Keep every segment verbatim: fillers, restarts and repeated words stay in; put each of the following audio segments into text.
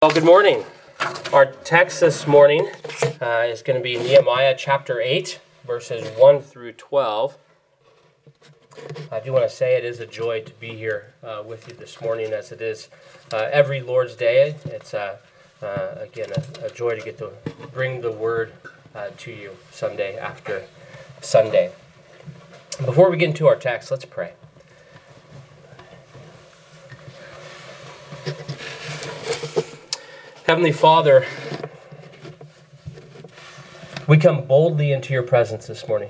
Well, good morning. Our text this morning uh, is going to be Nehemiah chapter eight, verses one through twelve. I do want to say it is a joy to be here uh, with you this morning, as it is uh, every Lord's Day. It's, uh, uh, again, a, a joy to get to bring the word uh, to you Sunday after Sunday. Before we get into our text, let's pray. Heavenly Father, we come boldly into your presence this morning,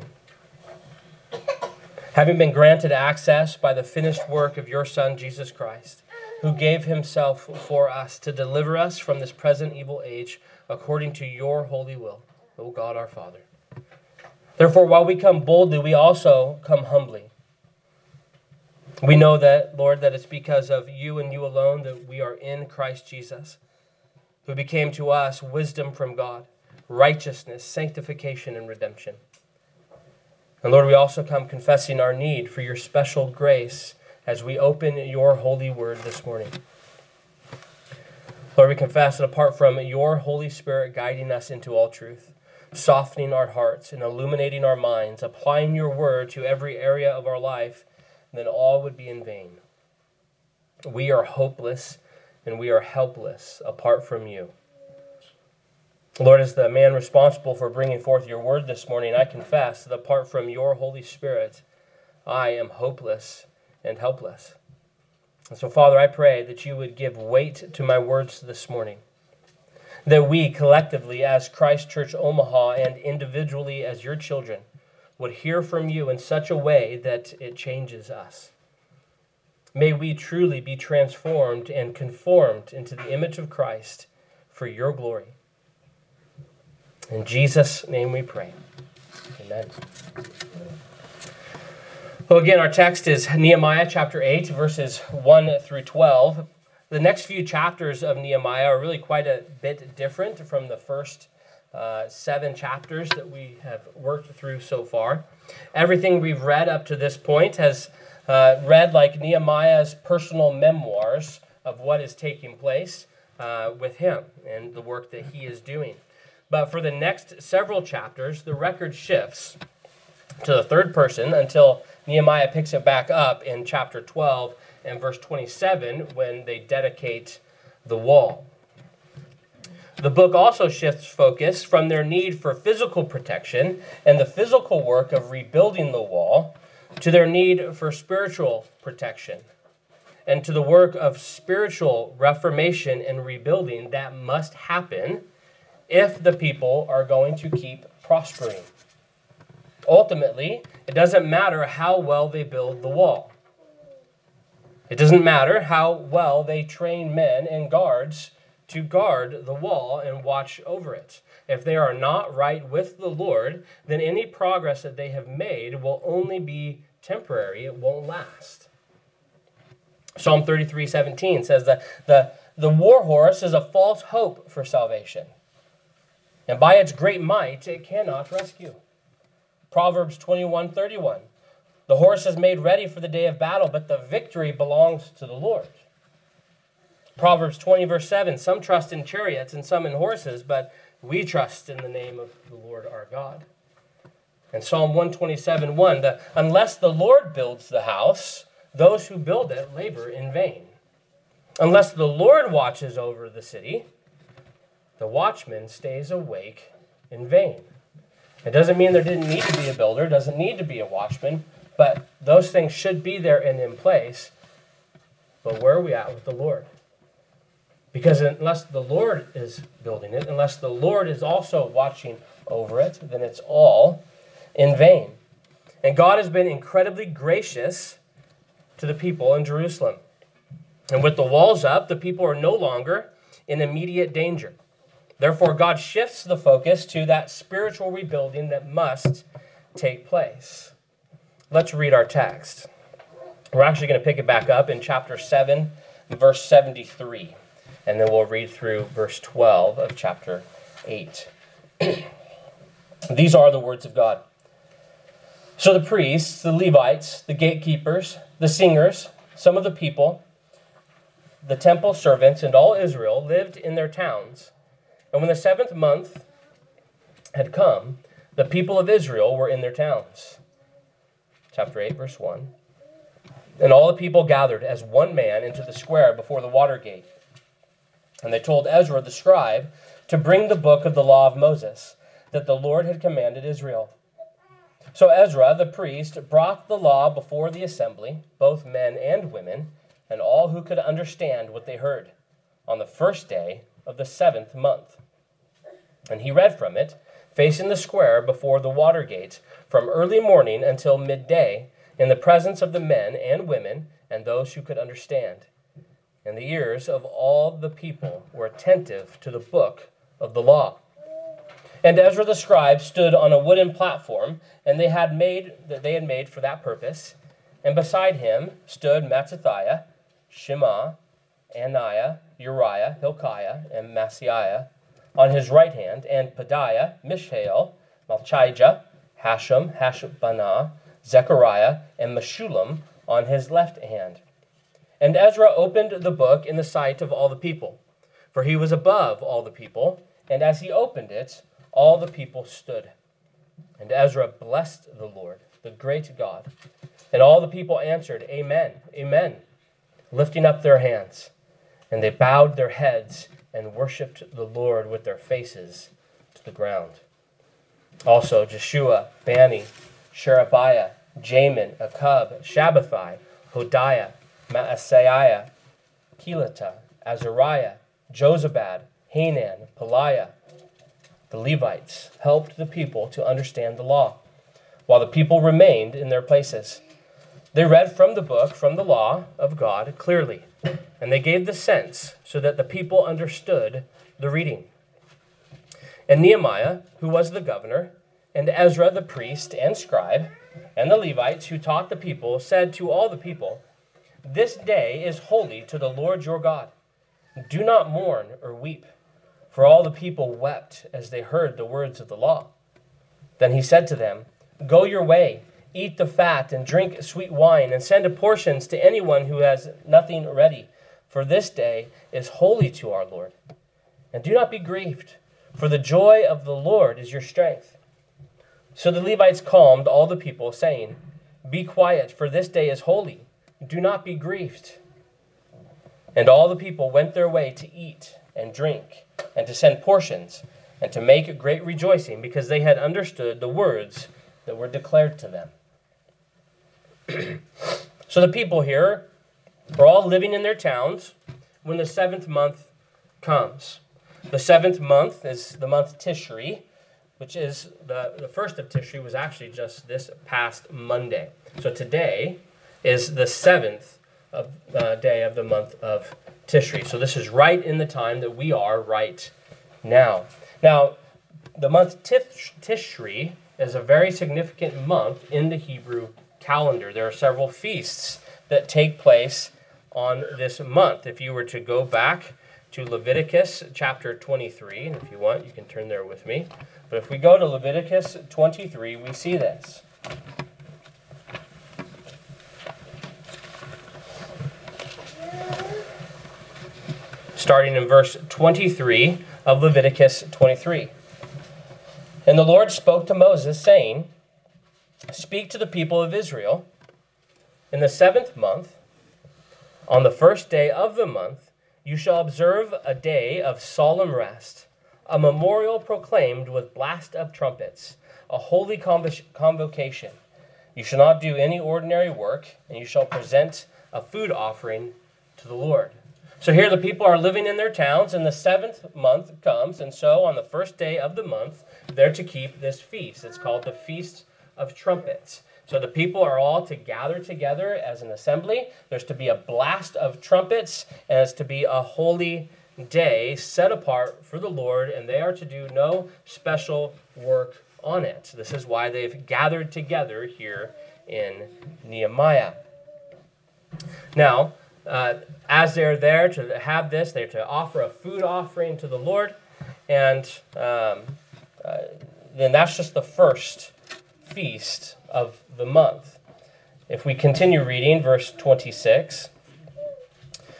having been granted access by the finished work of your Son, Jesus Christ, who gave himself for us to deliver us from this present evil age according to your holy will, O God our Father. Therefore, while we come boldly, we also come humbly. We know that, Lord, that it's because of you and you alone that we are in Christ Jesus, who became to us wisdom from God, righteousness, sanctification, and redemption. And Lord, we also come confessing our need for your special grace as we open your holy word this morning. Lord, we confess that apart from your Holy Spirit guiding us into all truth, softening our hearts and illuminating our minds, applying your word to every area of our life, then all would be in vain. We are hopeless and we are helpless apart from you. Lord, as the man responsible for bringing forth your word this morning, I confess that apart from your Holy Spirit, I am hopeless and helpless. And so, Father, I pray that you would give weight to my words this morning, that we collectively as Christ Church Omaha and individually as your children would hear from you in such a way that it changes us. May we truly be transformed and conformed into the image of Christ for your glory. In Jesus' name we pray. Amen. Well, again, our text is Nehemiah chapter eight, verses one through twelve. The next few chapters of Nehemiah are really quite a bit different from the first uh, seven chapters that we have worked through so far. Everything we've read up to this point has Uh, read like Nehemiah's personal memoirs of what is taking place uh, with him and the work that he is doing. But for the next several chapters, the record shifts to the third person until Nehemiah picks it back up in chapter twelve and verse twenty-seven when they dedicate the wall. The book also shifts focus from their need for physical protection and the physical work of rebuilding the wall to their need for spiritual protection, and to the work of spiritual reformation and rebuilding that must happen if the people are going to keep prospering. Ultimately, it doesn't matter how well they build the wall. It doesn't matter how well they train men and guards to guard the wall and watch over it. If they are not right with the Lord, then any progress that they have made will only be temporary. It won't last. Psalm thirty-three seventeen says that the, the war horse is a false hope for salvation, and by its great might it cannot rescue. Proverbs twenty-one thirty-one, the horse is made ready for the day of battle, but the victory belongs to the Lord. Proverbs twenty verse seven, some trust in chariots and some in horses, but we trust in the name of the Lord our God. And Psalm one twenty-seven one, the, unless the Lord builds the house, those who build it labor in vain. Unless the Lord watches over the city, the watchman stays awake in vain. It doesn't mean there didn't need to be a builder, doesn't need to be a watchman, but those things should be there and in place. But where are we at with the Lord? Because unless the Lord is building it, unless the Lord is also watching over it, then it's all in vain. And God has been incredibly gracious to the people in Jerusalem. And with the walls up, the people are no longer in immediate danger. Therefore, God shifts the focus to that spiritual rebuilding that must take place. Let's read our text. We're actually going to pick it back up in chapter seven, verse seventy-three. And then we'll read through verse twelve of chapter eight. These are the words of God. So the priests, the Levites, the gatekeepers, the singers, some of the people, the temple servants, and all Israel lived in their towns. And when the seventh month had come, the people of Israel were in their towns. Chapter eight, verse one. And all the people gathered as one man into the square before the water gate. And they told Ezra the scribe to bring the book of the law of Moses, that the Lord had commanded Israel. So Ezra the priest brought the law before the assembly, both men and women, and all who could understand what they heard, on the first day of the seventh month. And he read from it, facing the square before the water gate, from early morning until midday, in the presence of the men and women and those who could understand. And the ears of all the people were attentive to the book of the law. And Ezra the scribe stood on a wooden platform, and they had made that they had made for that purpose. And beside him stood Mattithiah, Shema, Ananiah, Uriah, Hilkiah, and Maaseiah on his right hand, and Pedaiah, Mishael, Malchijah, Hashem, Hashabnah, Zechariah, and Meshullam on his left hand. And Ezra opened the book in the sight of all the people, for he was above all the people, and as he opened it, all the people stood. And Ezra blessed the Lord, the great God. And all the people answered, Amen, Amen, lifting up their hands. And they bowed their heads and worshipped the Lord with their faces to the ground. Also Jeshua, Bani, Sherebiah, Jamin, Akub, Shabbathai, Hodiah, Maaseiah, Kelita, Azariah, Jozabad, Hanan, Peliah. The Levites helped the people to understand the law, while the people remained in their places. They read from the book, from the law of God, clearly, and they gave the sense so that the people understood the reading. And Nehemiah, who was the governor, and Ezra the priest and scribe, and the Levites who taught the people, said to all the people, This day is holy to the Lord your God. Do not mourn or weep. For all the people wept as they heard the words of the law. Then he said to them, Go your way, eat the fat, and drink sweet wine, and send portions to anyone who has nothing ready. For this day is holy to our Lord. And do not be grieved, for the joy of the Lord is your strength. So the Levites calmed all the people, saying, Be quiet, for this day is holy. Do not be grieved. And all the people went their way to eat and drink, and to send portions, and to make a great rejoicing, because they had understood the words that were declared to them. So the people here are all living in their towns when the seventh month comes. The seventh month is the month Tishri, which is the, the first of Tishri was actually just this past Monday. So today is the seventh of, uh, day of the month of Tishri. So this is right in the time that we are right now. Now, the month Tish, Tishri is a very significant month in the Hebrew calendar. There are several feasts that take place on this month. If you were to go back to Leviticus chapter twenty-three, and if you want, you can turn there with me. But if we go to Leviticus twenty-three, we see this. Starting in verse twenty-three of Leviticus twenty-three. And the Lord spoke to Moses, saying, Speak to the people of Israel, in the seventh month, on the first day of the month, you shall observe a day of solemn rest, a memorial proclaimed with blast of trumpets, a holy convocation. You shall not do any ordinary work, and you shall present a food offering to the Lord. So here the people are living in their towns, and the seventh month comes, and so on the first day of the month, they're to keep this feast. It's called the Feast of Trumpets. So the people are all to gather together as an assembly. There's to be a blast of trumpets, and it's to be a holy day set apart for the Lord, and they are to do no special work on it. This is why they've gathered together here in Nehemiah. Now, Uh, as they're there to have this, they're to offer a food offering to the Lord, and um, uh, then that's just the first feast of the month. If we continue reading, verse twenty-six,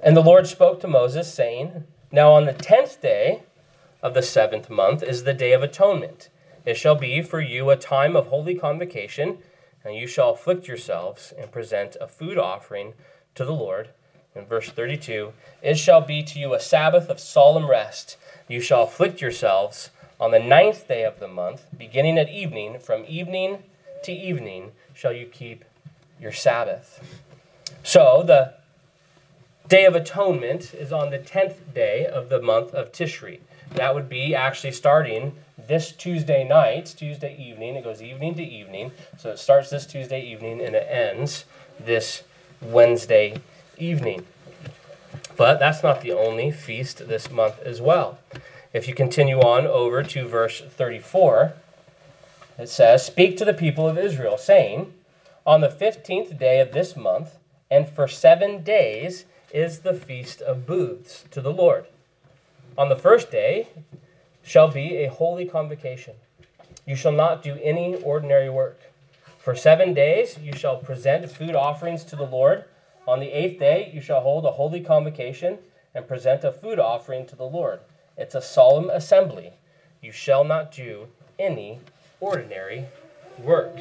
And the Lord spoke to Moses, saying, Now on the tenth day of the seventh month is the day of atonement. It shall be for you a time of holy convocation, and you shall afflict yourselves and present a food offering to the Lord. In verse thirty-two, It shall be to you a Sabbath of solemn rest. You shall afflict yourselves on the ninth day of the month, beginning at evening. From evening to evening shall you keep your Sabbath. So the Day of Atonement is on the tenth day of the month of Tishri. That would be actually starting this Tuesday night, Tuesday evening. It goes evening to evening. So it starts this Tuesday evening and it ends this Wednesday evening. But that's not the only feast this month as well. If you continue on over to verse thirty-four, it says, Speak to the people of Israel, saying, On the fifteenth day of this month, and for seven days, is the Feast of Booths to the Lord. On the first day shall be a holy convocation. You shall not do any ordinary work. For seven days you shall present food offerings to the Lord. On the eighth day you shall hold a holy convocation and present a food offering to the Lord. It's a solemn assembly. You shall not do any ordinary work.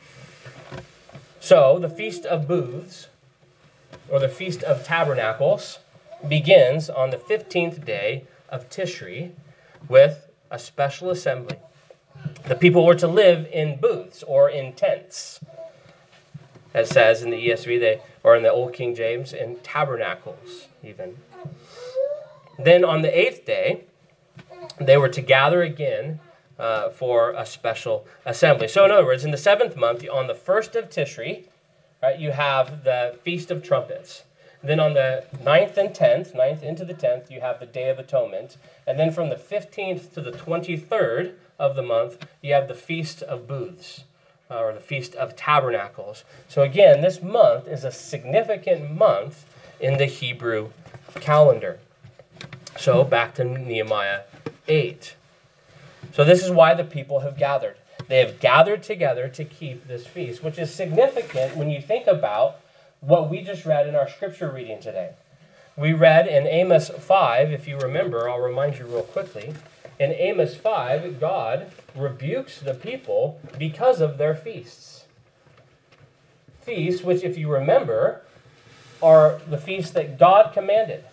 So the Feast of Booths, or the Feast of Tabernacles, begins on the fifteenth day of Tishri with a special assembly. The people were to live in booths or in tents. As it says in the E S V, they, or in the Old King James, in tabernacles even. Then on the eighth day, they were to gather again uh, for a special assembly. So in other words, in the seventh month, on the first of Tishri, right, you have the Feast of Trumpets. Then on the ninth and tenth, ninth into the tenth, you have the Day of Atonement. And then from the fifteenth to the twenty-third of the month, you have the Feast of Booths, uh, or the Feast of Tabernacles. So again, this month is a significant month in the Hebrew calendar. So back to Nehemiah eight. So this is why the people have gathered. They have gathered together to keep this feast, which is significant when you think about what we just read in our scripture reading today. We read in Amos five, if you remember, I'll remind you real quickly. In Amos five, God rebukes the people because of their feasts. Feasts, which, if you remember, are the feasts that God commanded.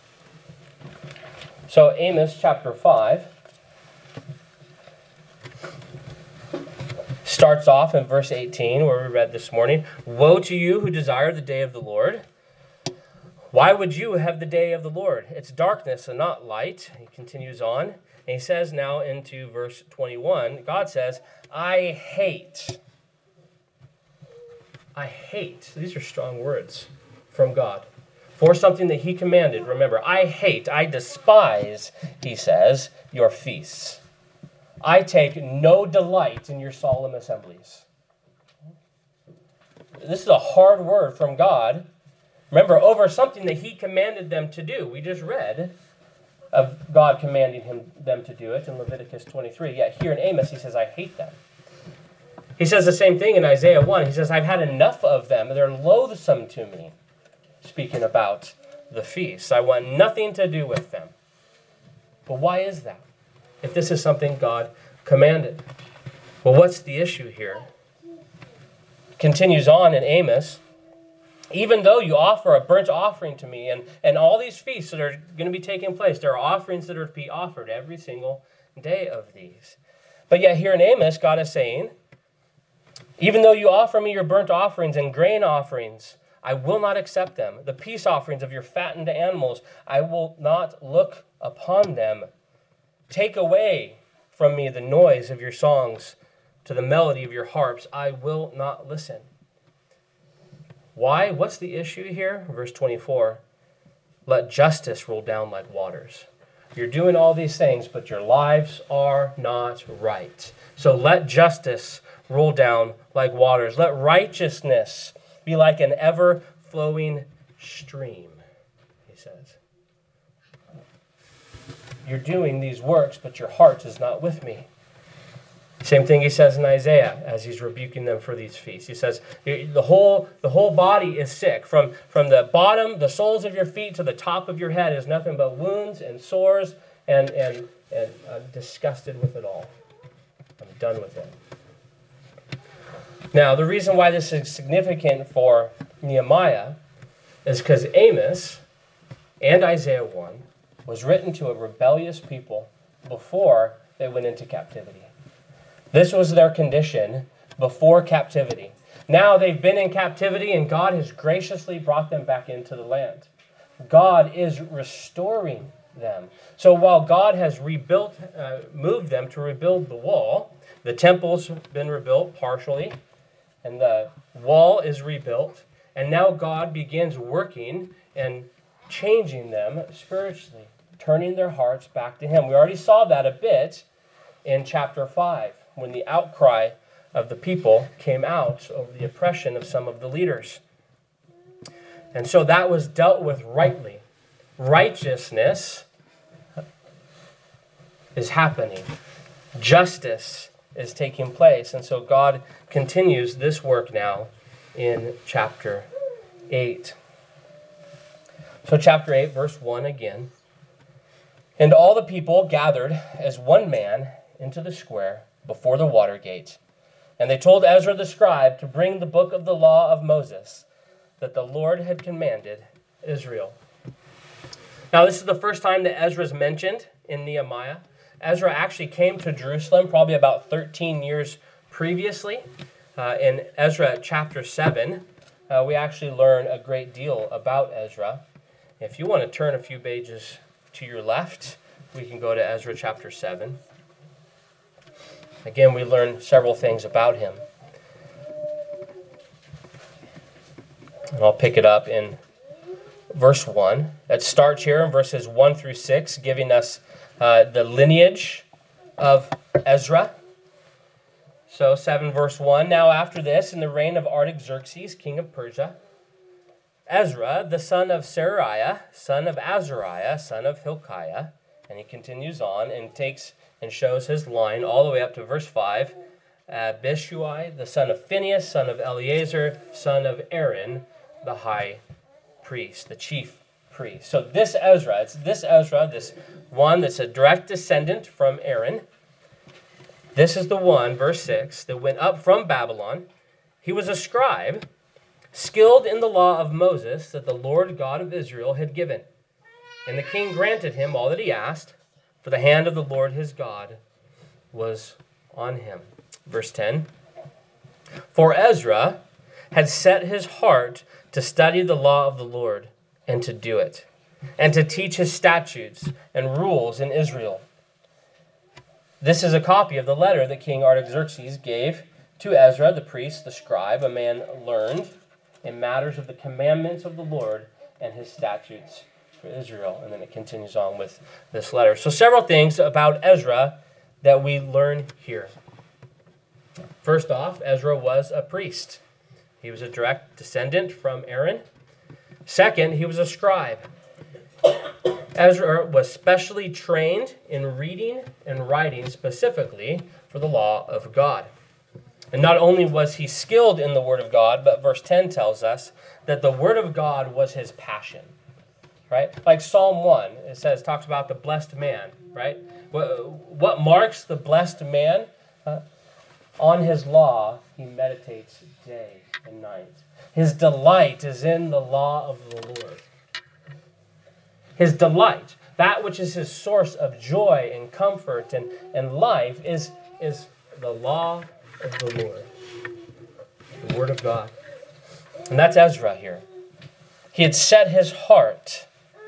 So Amos chapter five starts off in verse eighteen, where we read this morning. Woe to you who desire the day of the Lord. Why would you have the day of the Lord? It's darkness and not light. He continues on. And he says now into verse twenty-one, God says, I hate. I hate. These are strong words from God. For something that he commanded. Remember, I hate, I despise, he says, your feasts. I take no delight in your solemn assemblies. This is a hard word from God. Remember, over something that he commanded them to do. We just read of God commanding him them to do it in Leviticus twenty-three. Yet here in Amos, he says, I hate them. He says the same thing in Isaiah one. He says, I've had enough of them. They're loathsome to me. Speaking about the feasts. I want nothing to do with them. But why is that? If this is something God commanded. Well, what's the issue here? Continues on in Amos. Even though you offer a burnt offering to me, and, and all these feasts that are going to be taking place, there are offerings that are to be offered every single day of these. But yet here in Amos, God is saying, even though you offer me your burnt offerings and grain offerings, I will not accept them. The peace offerings of your fattened animals, I will not look upon them. Take away from me the noise of your songs, to the melody of your harps. I will not listen. Why? What's the issue here? Verse twenty-four. Let justice roll down like waters. You're doing all these things, but your lives are not right. So let justice roll down like waters. Let righteousness be like an ever-flowing stream, he says. You're doing these works, but your heart is not with me. Same thing he says in Isaiah as he's rebuking them for these feasts. He says, the whole the whole body is sick. From, from the bottom, the soles of your feet to the top of your head is nothing but wounds and sores, and, and, and I'm disgusted with it all. I'm done with it. Now, the reason why this is significant for Nehemiah is because Amos and Isaiah one was written to a rebellious people before they went into captivity. This was their condition before captivity. Now they've been in captivity and God has graciously brought them back into the land. God is restoring them. So while God has rebuilt, uh, moved them to rebuild the wall, the temple's been rebuilt partially, and the wall is rebuilt, and now God begins working and changing them spiritually, turning their hearts back to Him. We already saw that a bit in chapter five, when the outcry of the people came out over the oppression of some of the leaders. And so that was dealt with rightly. Righteousness is happening. Justice is taking place. And so God continues this work now in chapter eight. So chapter eight, verse one again. And all the people gathered as one man into the square before the water gate. And they told Ezra the scribe to bring the book of the law of Moses that the Lord had commanded Israel. Now, this is the first time that Ezra is mentioned in Nehemiah. Ezra actually came to Jerusalem probably about thirteen years previously. Uh, in Ezra chapter seven, uh, we actually learn a great deal about Ezra. If you want to turn a few pages to your left, we can go to Ezra chapter seven. Again, we learn several things about him. And I'll pick it up in verse one. It starts here in verses one through six, giving us uh, the lineage of Ezra. So seven verse one, now after this, in the reign of Artaxerxes, king of Persia, Ezra, the son of Seraiah, son of Azariah, son of Hilkiah, and he continues on and takes and shows his line all the way up to verse five. Abishui, the son of Phinehas, son of Eleazar, son of Aaron, the high priest, the chief priest. So this Ezra, it's this Ezra, this one that's a direct descendant from Aaron. This is the one, verse six, that went up from Babylon. He was a scribe, skilled in the law of Moses that the Lord God of Israel had given. And the king granted him all that he asked, for the hand of the Lord his God was on him. Verse ten, for Ezra had set his heart to study the law of the Lord and to do it, and to teach his statutes and rules in Israel. This is a copy of the letter that King Artaxerxes gave to Ezra, the priest, the scribe, a man learned in matters of the commandments of the Lord and his statutes for Israel. And then it continues on with this letter. So several things about Ezra that we learn here. First off, Ezra was a priest. He was a direct descendant from Aaron. Second, he was a scribe. Ezra was specially trained in reading and writing specifically for the law of God. And not only was he skilled in the word of God, but verse ten tells us that the word of God was his passion. Right? Like Psalm one, it says, talks about the blessed man, right? What, what marks the blessed man? Uh, on his law, he meditates day and night. His delight is in the law of the Lord. His delight, that which is his source of joy and comfort and, and life, is, is the law of the Lord, the word of God. And that's Ezra here. He had set his heart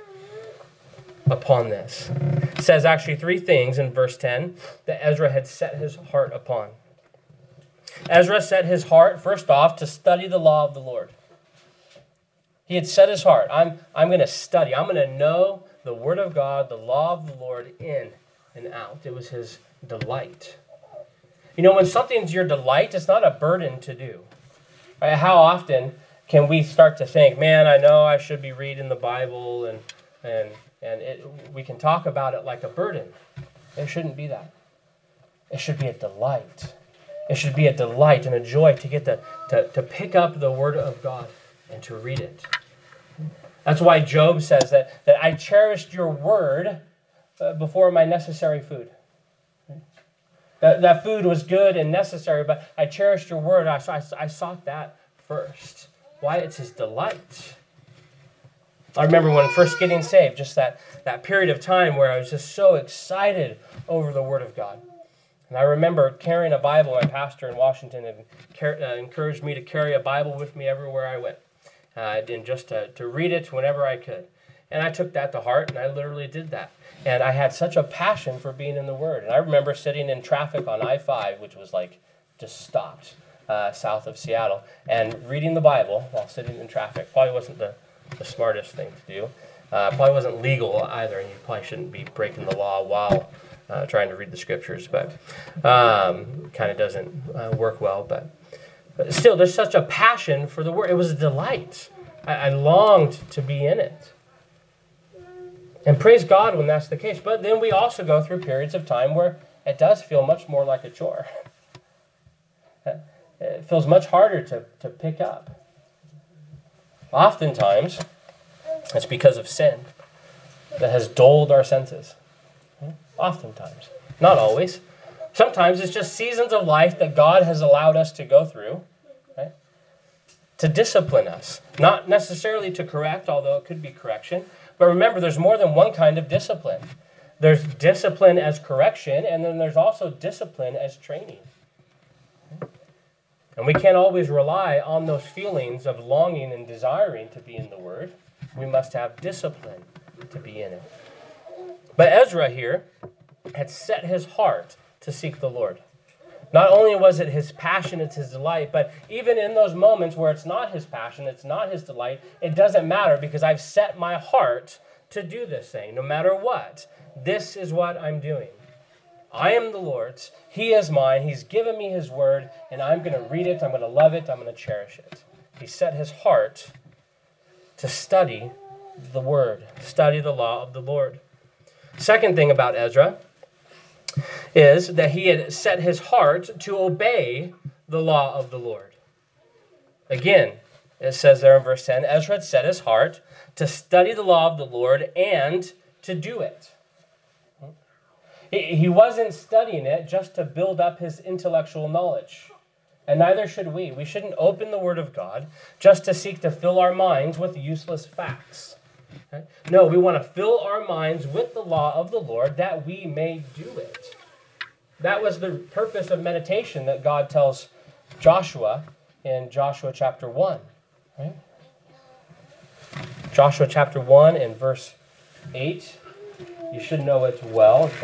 upon this. It says actually three things in verse ten that Ezra had set his heart upon. Ezra set his heart, first off, to study the law of the Lord. He had set his heart. I'm, I'm going to study. I'm going to know the word of God, the law of the Lord, in and out. It was his delight. You know, when something's your delight, it's not a burden to do. Right? How often can we start to think, man, I know I should be reading the Bible, and and and it, we can talk about it like a burden. It shouldn't be that. It should be a delight. It should be a delight and a joy to get to, to, to pick up the Word of God and to read it. That's why Job says that, that I cherished your word uh, before my necessary food. That, that food was good and necessary, but I cherished your word. I, I, I sought that first. Why? It's his delight. I remember when first getting saved, just that, that period of time where I was just so excited over the Word of God. And I remember carrying a Bible. My pastor in Washington had car- uh, encouraged me to carry a Bible with me everywhere I went, uh, and just to, to read it whenever I could. And I took that to heart, and I literally did that. And I had such a passion for being in the Word. And I remember sitting in traffic on I five, which was like just stopped uh, south of Seattle, and reading the Bible while sitting in traffic. Probably wasn't the, the smartest thing to do. Uh, probably wasn't legal either, and you probably shouldn't be breaking the law while uh, trying to read the Scriptures. But um, kind of doesn't uh, work well. But, but still, there's such a passion for the Word. It was a delight. I, I longed to be in it. And praise God when that's the case. But then we also go through periods of time where it does feel much more like a chore. It feels much harder to, to pick up. Oftentimes, it's because of sin that has dulled our senses. Oftentimes. Not always. Sometimes it's just seasons of life that God has allowed us to go through, right, to discipline us. Not necessarily to correct, although it could be correction. But remember, there's more than one kind of discipline. There's discipline as correction, and then there's also discipline as training. And we can't always rely on those feelings of longing and desiring to be in the Word. We must have discipline to be in it. But Ezra here had set his heart to seek the Lord. Not only was it his passion, it's his delight, but even in those moments where it's not his passion, it's not his delight, it doesn't matter because I've set my heart to do this thing. No matter what, this is what I'm doing. I am the Lord's. He is mine. He's given me his word, and I'm going to read it. I'm going to love it. I'm going to cherish it. He set his heart to study the word, study the law of the Lord. Second thing about Ezra is that he had set his heart to obey the law of the Lord. Again, it says there in verse ten, Ezra had set his heart to study the law of the Lord and to do it. He wasn't studying it just to build up his intellectual knowledge. And neither should we. We shouldn't open the Word of God just to seek to fill our minds with useless facts. Okay? No, we want to fill our minds with the law of the Lord that we may do it. That was the purpose of meditation that God tells Joshua in Joshua chapter one. Right? Joshua chapter one and verse eight. You should know it well. It's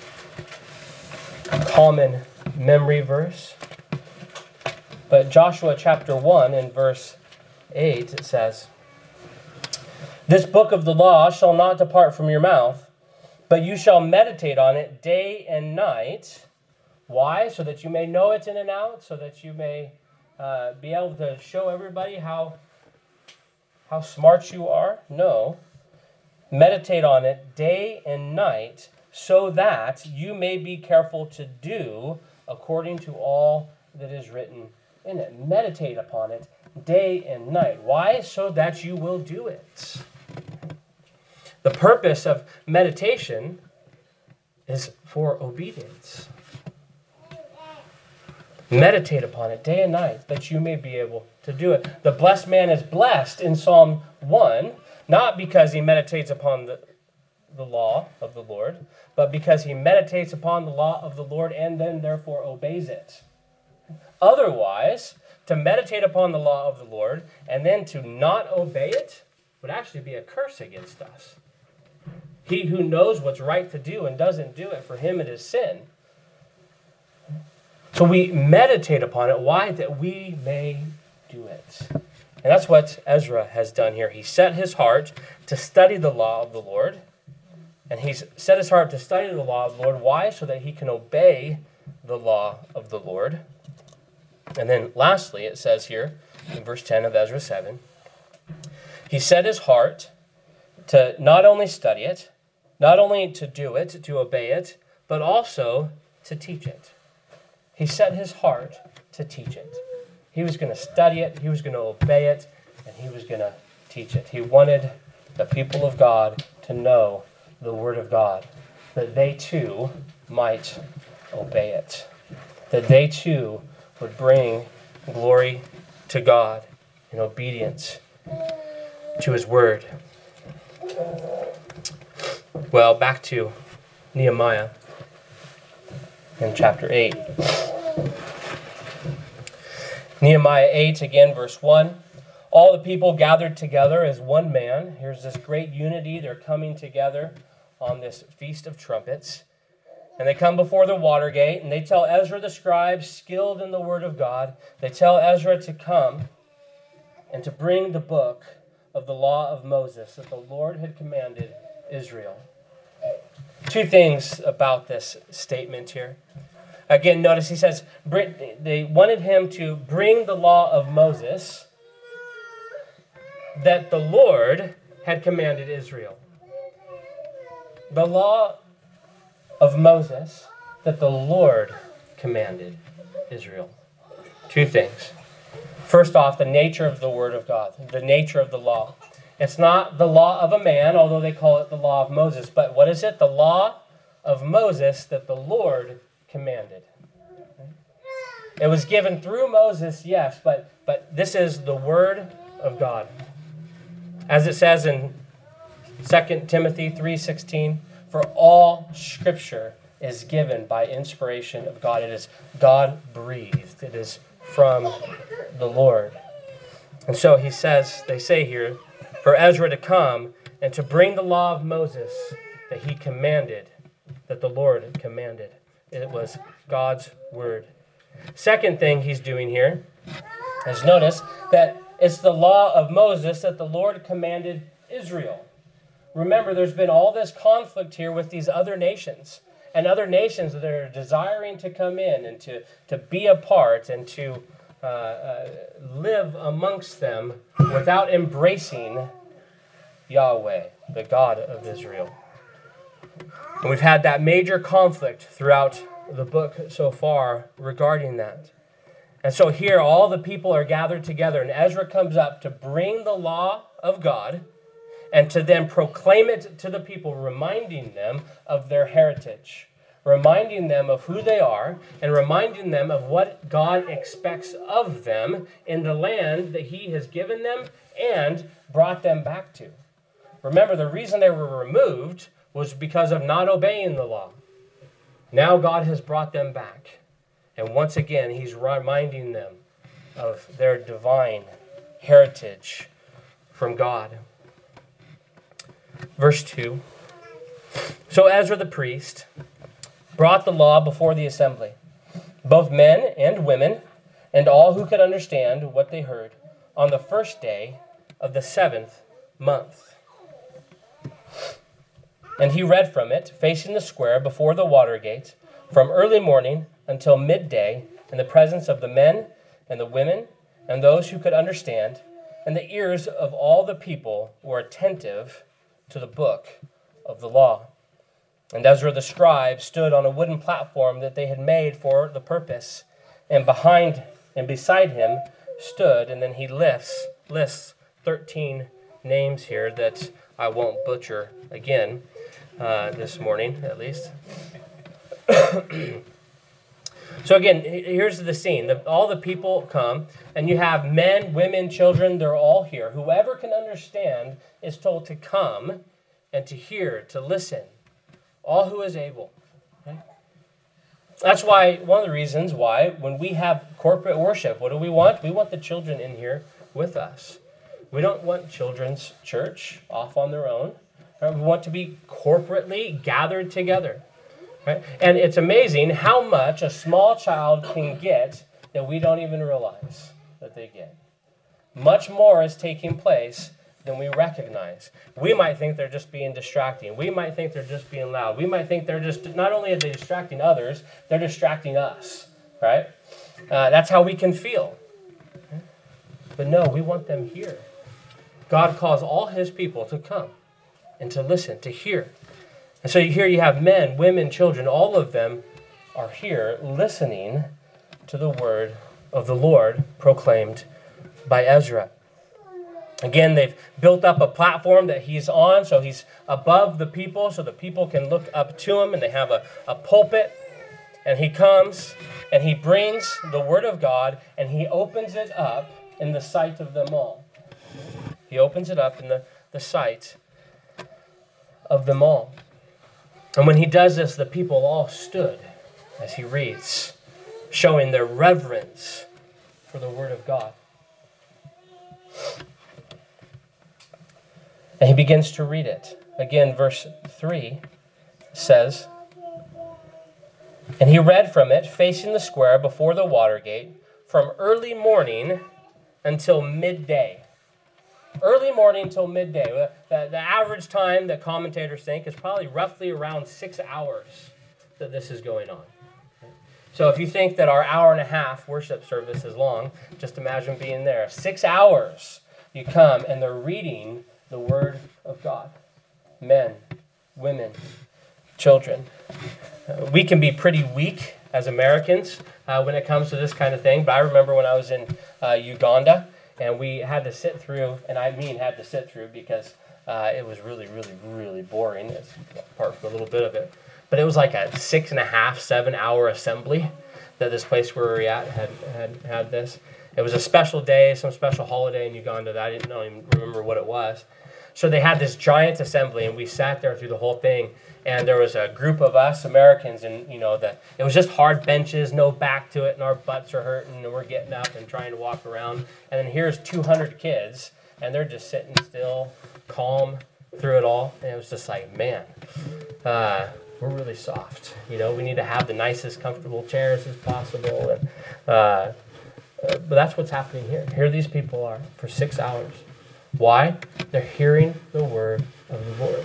a common memory verse. But Joshua chapter one and verse eight, it says, This book of the law shall not depart from your mouth, but you shall meditate on it day and night. Why? So that you may know it in and out, so that you may uh, be able to show everybody how, how smart you are? No. Meditate on it day and night, so that you may be careful to do according to all that is written in it. Meditate upon it day and night. Why? So that you will do it. The purpose of meditation is for obedience. Meditate upon it day and night, that you may be able to do it. The blessed man is blessed in Psalm one, not because he meditates upon the, the law of the Lord, but because he meditates upon the law of the Lord and then therefore obeys it. Otherwise, to meditate upon the law of the Lord and then to not obey it would actually be a curse against us. He who knows what's right to do and doesn't do it, for him it is sin. So we meditate upon it. Why? That we may do it. And that's what Ezra has done here. He set his heart to study the law of the Lord. And he's set his heart to study the law of the Lord. Why? So that he can obey the law of the Lord. And then lastly, it says here in verse ten of Ezra seven, he set his heart to not only study it, not only to do it, to obey it, but also to teach it. He set his heart to teach it. He was going to study it, he was going to obey it, and he was going to teach it. He wanted the people of God to know the Word of God, that they too might obey it, that they too would bring glory to God in obedience to his Word. Well, back to Nehemiah in chapter eight. Nehemiah eight, again, verse one. All the people gathered together as one man. Here's this great unity. They're coming together on this Feast of Trumpets. And they come before the water gate, and they tell Ezra the scribe, skilled in the Word of God, they tell Ezra to come and to bring the book of the law of Moses that the Lord had commanded Israel. Two things about this statement here. Again, notice he says they wanted him to bring the law of Moses that the Lord had commanded Israel. The law of Moses that the Lord commanded Israel. Two things. First off, the nature of the Word of God, the nature of the law. It's not the law of a man, although they call it the law of Moses. But what is it? The law of Moses that the Lord commanded. It was given through Moses, yes, but, but this is the Word of God. As it says in Second Timothy three sixteen, for all Scripture is given by inspiration of God. It is God-breathed. It is from the Lord. And so he says, they say here, for Ezra to come and to bring the law of Moses that he commanded, that the Lord commanded. It was God's word. Second thing he's doing here is notice that it's the law of Moses that the Lord commanded Israel. Remember, there's been all this conflict here with these other nations, and other nations that are desiring to come in and to, to be a part and to uh, uh, live amongst them without embracing Yahweh, the God of Israel. And we've had that major conflict throughout the book so far regarding that. And so here all the people are gathered together, and Ezra comes up to bring the law of God and to then proclaim it to the people, reminding them of their heritage, reminding them of who they are, and reminding them of what God expects of them in the land that he has given them and brought them back to. Remember, the reason they were removed was because of not obeying the law. Now God has brought them back. And once again, he's reminding them of their divine heritage from God. Verse two. So Ezra the priest brought the law before the assembly, both men and women, and all who could understand what they heard, on the first day of the seventh month. And he read from it, facing the square before the water gate, from early morning until midday, in the presence of the men and the women and those who could understand, and the ears of all the people were attentive to the book of the law. And Ezra the scribe stood on a wooden platform that they had made for the purpose, and behind and beside him stood, and then he lists, lists thirteen names here that I won't butcher again uh, this morning, at least. So again, here's the scene. The, all the people come, and you have men, women, children, they're all here. Whoever can understand is told to come and to hear, to listen. All who is able. Okay? That's why, one of the reasons why, when we have corporate worship, what do we want? We want the children in here with us. We don't want children's church off on their own. We want to be corporately gathered together. Right? And it's amazing how much a small child can get that we don't even realize that they get. Much more is taking place than we recognize. We might think they're just being distracting. We might think they're just being loud. We might think they're just, not only are they distracting others, they're distracting us, right? Uh, that's how we can feel. But no, we want them here. God calls all his people to come and to listen, to hear. And so here you have men, women, children, all of them are here listening to the word of the Lord proclaimed by Ezra. Again, they've built up a platform that he's on, so he's above the people, so the people can look up to him, and they have a, a pulpit. And he comes, and he brings the word of God, and he opens it up in the sight of them all. He opens it up in the, the sight of them all. And when he does this, the people all stood as he reads, showing their reverence for the word of God. And he begins to read it. Again, verse three says, "And he read from it, facing the square before the water gate, from early morning until midday." Early morning until midday. The, the average time that commentators think is probably roughly around six hours that this is going on. So if you think that our hour and a half worship service is long, just imagine being there. Six hours you come and they're reading the word of God. Men, women, children. Uh, we can be pretty weak as Americans uh, when it comes to this kind of thing. But I remember when I was in uh, Uganda, and we had to sit through, and I mean had to sit through because uh, it was really, really, really boring. It's apart from a little bit of it. But it was like a six and a half, seven hour assembly that this place where we're at had, had had this. It was a special day, some special holiday in Uganda that I didn't even remember what it was. So they had this giant assembly, and we sat there through the whole thing. And there was a group of us Americans, and you know that it was just hard benches, no back to it, and our butts are hurting, and we're getting up and trying to walk around. And then here's two hundred kids, and they're just sitting still, calm through it all. And it was just like, man, uh, we're really soft. You know, we need to have the nicest, comfortable chairs as possible. And uh, uh, but that's what's happening here. Here these people are for six hours. Why? They're hearing the word of the Lord.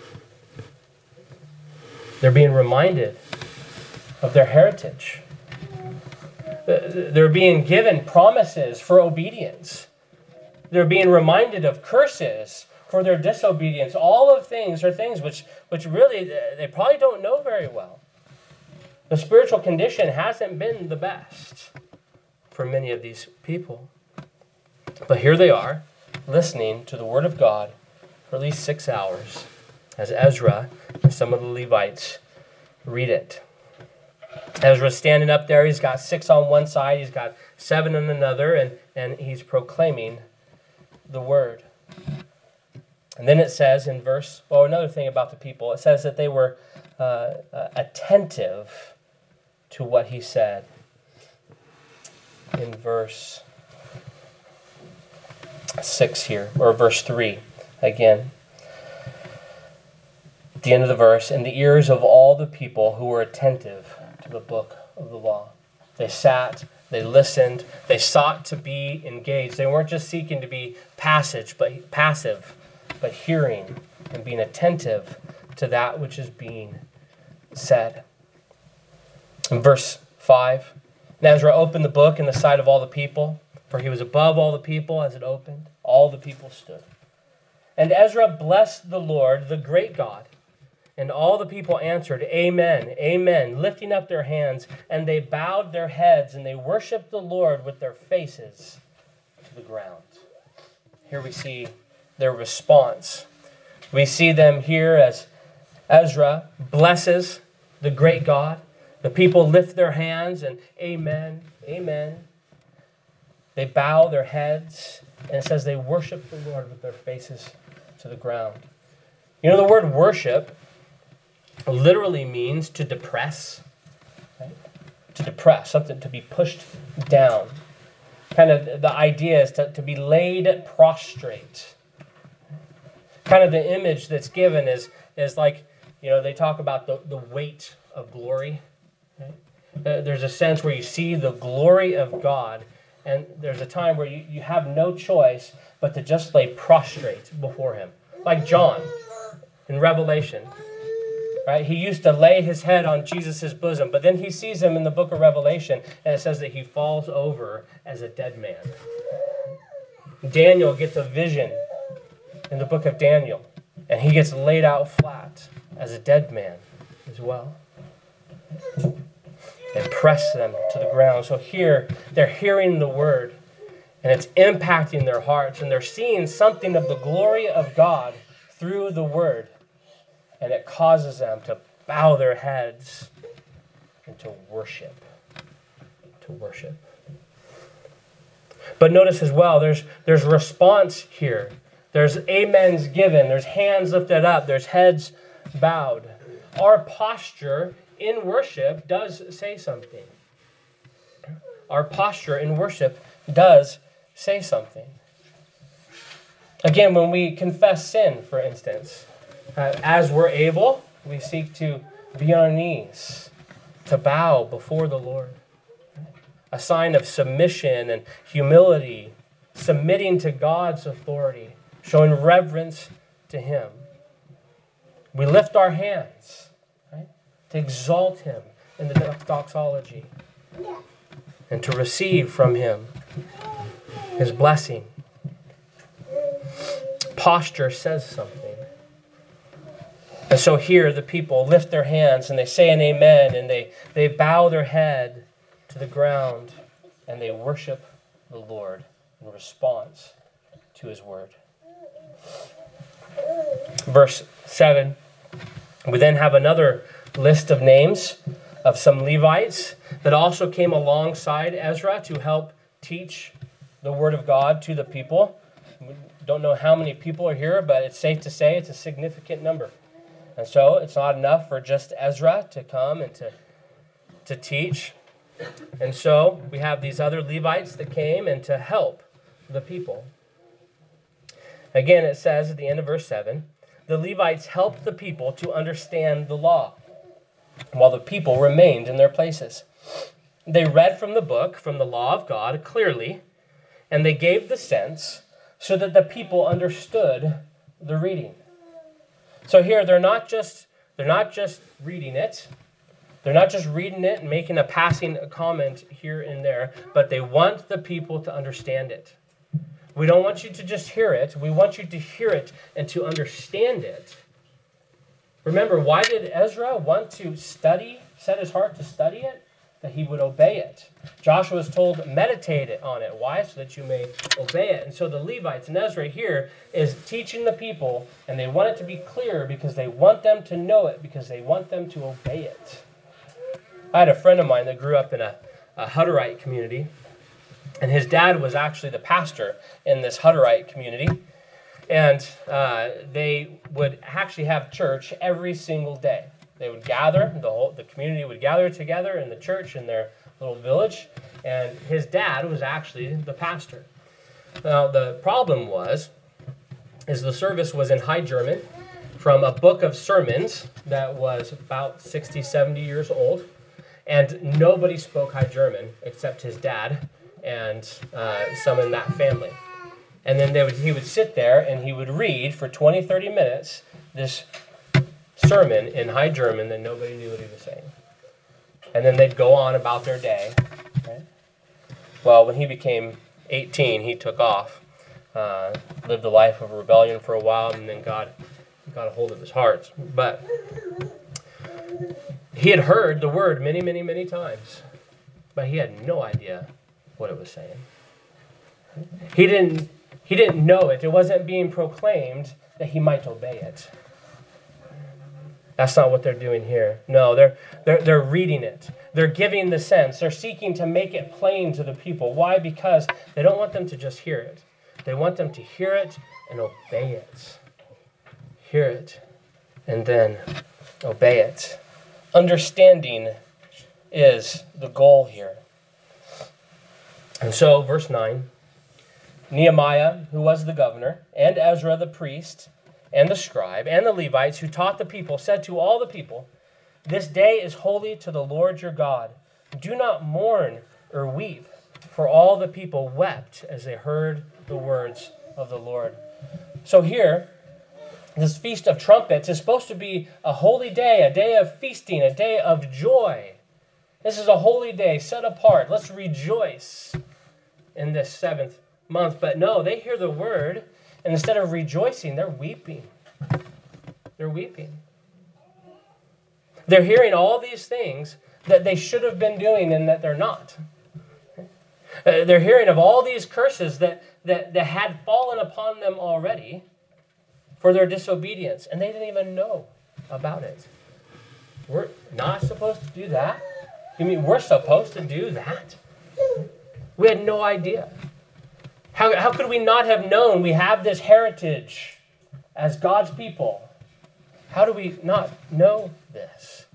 They're being reminded of their heritage. They're being given promises for obedience. They're being reminded of curses for their disobedience. All of things are things which, which really they probably don't know very well. The spiritual condition hasn't been the best for many of these people. But here they are, listening to the word of God for at least six hours as Ezra and some of the Levites read it. Ezra's standing up there. He's got six on one side. He's got seven on another, and, and he's proclaiming the word. And then it says in verse, oh, another thing about the people, it says that they were uh, uh, attentive to what he said. In verse six here, or verse three again. At the end of the verse, in the ears of all the people who were attentive to the book of the law. They sat, they listened, they sought to be engaged. They weren't just seeking to be passive, but passive, but hearing and being attentive to that which is being said. In verse five, and Ezra opened the book in the sight of all the people, for he was above all the people as it opened. All the people stood. And Ezra blessed the Lord, the great God. And all the people answered, Amen, Amen, lifting up their hands. And they bowed their heads, and they worshiped the Lord with their faces to the ground. Here we see their response. We see them here as Ezra blesses the great God. The people lift their hands and Amen, Amen. They bow their heads, and it says they worship the Lord with their faces to the ground. You know, the word worship literally means to depress. Right? To depress, something to be pushed down. Kind of the idea is to, to be laid prostrate. Kind of the image that's given is, is like, you know, they talk about the, the weight of glory. Right? Uh, there's a sense where you see the glory of God, and there's a time where you, you have no choice but to just lay prostrate before him. Like John in Revelation. Right? He used to lay his head on Jesus' bosom, but then he sees him in the book of Revelation, and it says that he falls over as a dead man. Daniel gets a vision in the book of Daniel, and he gets laid out flat as a dead man as well. and press them to the ground. So here, they're hearing the word, and it's impacting their hearts, and they're seeing something of the glory of God through the word, and it causes them to bow their heads and to worship. To worship. But notice as well, there's there's response here. There's amens given. There's hands lifted up. There's heads bowed. Our posture in worship does say something. Our posture in worship does say something. Again, when we confess sin, for instance, uh, as we're able, we seek to be on our knees, to bow before the Lord. A sign of submission and humility, submitting to God's authority, showing reverence to Him. We lift our hands, right, to exalt Him in the doxology and to receive from Him His blessing. Posture says something. And so here the people lift their hands and they say an amen, and they, they bow their head to the ground and they worship the Lord in response to His word. Verse seven, we then have another list of names of some Levites that also came alongside Ezra to help teach the word of God to the people. We don't know how many people are here, but it's safe to say it's a significant number. And so it's not enough for just Ezra to come and to, to teach. And so we have these other Levites that came and to help the people. Again, it says at the end of verse seven, the Levites helped the people to understand the law, while the people remained in their places. They read from the book, from the law of God, clearly, and they gave the sense so that the people understood the reading. So here, they're not just they're not just reading it. They're not just reading it and making a passing comment here and there, but they want the people to understand it. We don't want you to just hear it. We want you to hear it and to understand it. Remember, why did Ezra want to study, set his heart to study it? That he would obey it. Joshua was told, meditate on it. Why? So that you may obey it. And so the Levites and Ezra here is teaching the people, and they want it to be clear because they want them to know it, because they want them to obey it. I had a friend of mine that grew up in a, a Hutterite community, and his dad was actually the pastor in this Hutterite community. And uh, they would actually have church every single day. They would gather, the whole the community would gather together in the church in their little village, and his dad was actually the pastor. Now, the problem was, is the service was in High German from a book of sermons that was about sixty, seventy years old, and nobody spoke High German except his dad and uh, some in that family. And then they would, he would sit there and he would read for twenty, thirty minutes this sermon in High German that nobody knew what he was saying. And then they'd go on about their day. Right? Well, when he became eighteen, he took off, uh, lived a life of rebellion for a while, and then God got a hold of his heart. But he had heard the word many, many, many times, but he had no idea what it was saying. He didn't, he didn't know it. It wasn't being proclaimed that he might obey it. That's not what they're doing here. No, they're, they're, they're reading it. They're giving the sense. They're seeking to make it plain to the people. Why? Because they don't want them to just hear it. They want them to hear it and obey it. Hear it and then obey it. Understanding is the goal here. And so, verse nine, Nehemiah, who was the governor, and Ezra the priest, and the scribe, and the Levites who taught the people, said to all the people, "This day is holy to the Lord your God. Do not mourn or weep." For all the people wept as they heard the words of the Lord. So here, this Feast of Trumpets is supposed to be a holy day, a day of feasting, a day of joy. This is a holy day set apart. Let's rejoice in this seventh month. But no, they hear the word, and instead of rejoicing, they're weeping. They're weeping. They're hearing all these things that they should have been doing and that they're not. Uh, they're hearing of all these curses that, that, that had fallen upon them already for their disobedience, and they didn't even know about it. We're not supposed to do that? You mean we're supposed to do that? We had no idea. How, how could we not have known we have this heritage as God's people? How do we not know this?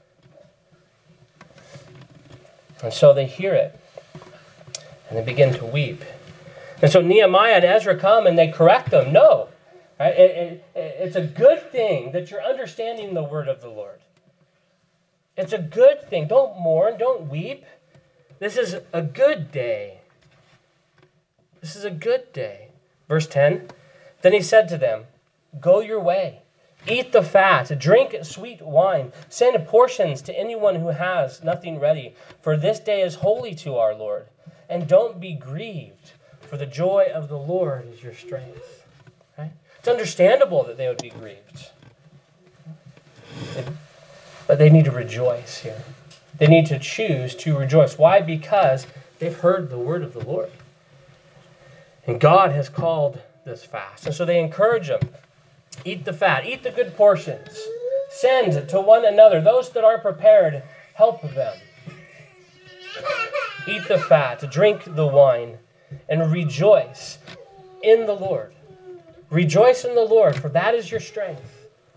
And so they hear it, and they begin to weep. And so Nehemiah and Ezra come and they correct them. No, right? it, it, it's a good thing that you're understanding the word of the Lord. It's a good thing. Don't mourn, don't weep. This is a good day. This is a good day. Verse ten, then he said to them, go your way. Eat the fat, drink sweet wine. Send portions to anyone who has nothing ready. For this day is holy to our Lord. And don't be grieved, for the joy of the Lord is your strength. Right? It's understandable that they would be grieved. But they need to rejoice here. They need to choose to rejoice. Why? Because they've heard the word of the Lord. And God has called this fast. And so they encourage them. Eat the fat. Eat the good portions. Send to one another. Those that are prepared, help them. Eat the fat. Drink the wine. And rejoice in the Lord. Rejoice in the Lord, for that is your strength.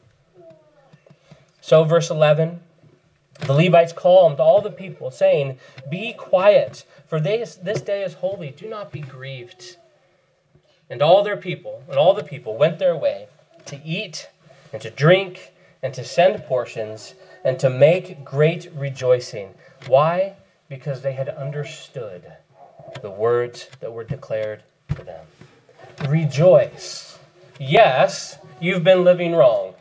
So verse eleven, the Levites calmed all the people, saying, be quiet, for this, this day is holy. Do not be grieved. And all their people, and all the people went their way to eat and to drink and to send portions and to make great rejoicing. Why? Because they had understood the words that were declared to them. Rejoice. Yes, you've been living wrong.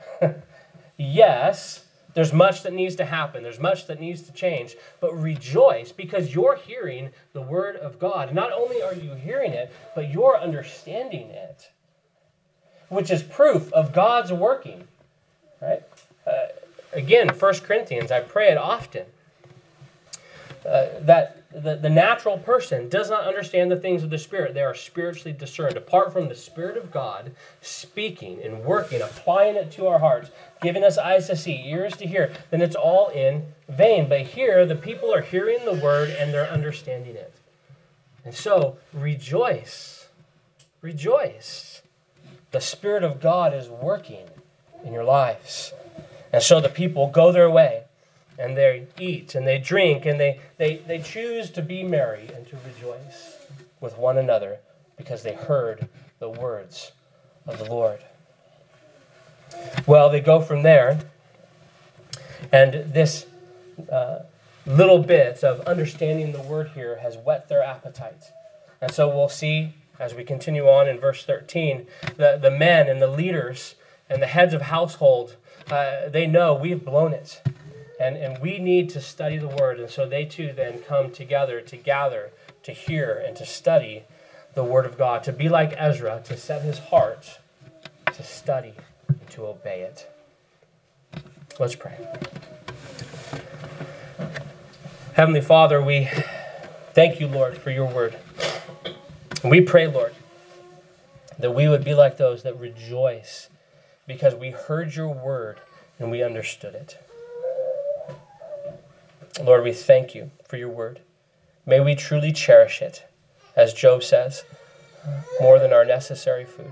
Yes, there's much that needs to happen. There's much that needs to change. But rejoice because you're hearing the word of God. Not only are you hearing it, but you're understanding it, which is proof of God's working. Right? Uh, again, First Corinthians, I pray it often, uh, that the, the natural person does not understand the things of the Spirit. They are spiritually discerned. Apart from the Spirit of God speaking and working, applying it to our hearts, giving us eyes to see, ears to hear, then it's all in vain. But here, the people are hearing the word and they're understanding it. And so, rejoice. Rejoice. The Spirit of God is working in your lives. And so the people go their way. And they eat and they drink and they, they, they choose to be merry and to rejoice with one another because they heard the words of the Lord. Well, they go from there, and this uh, little bit of understanding the word here has whet their appetite. And so we'll see as we continue on in verse thirteen, the, the men and the leaders and the heads of household, uh, they know we've blown it. And, and we need to study the word. And so they too then come together to gather, to hear, and to study the word of God. To be like Ezra, to set his heart to study and to obey it. Let's pray. Heavenly Father, we thank you, Lord, for your word. And we pray, Lord, that we would be like those that rejoice because we heard your word and we understood it. Lord, we thank you for your word. May we truly cherish it, as Job says, more than our necessary food.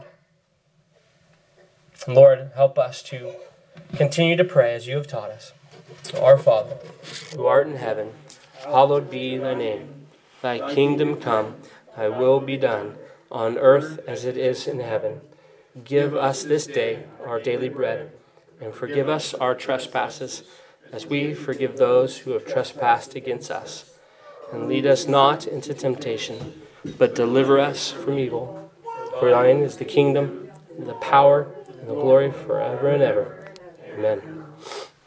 Lord, help us to continue to pray as you have taught us. Our Father, who art in heaven, hallowed be thy name. Thy kingdom come, thy will be done, on earth as it is in heaven. Give us this day our daily bread, and forgive us our trespasses, as we forgive those who have trespassed against us. And lead us not into temptation, but deliver us from evil. For thine is the kingdom, and the power, and the glory forever and ever. Amen.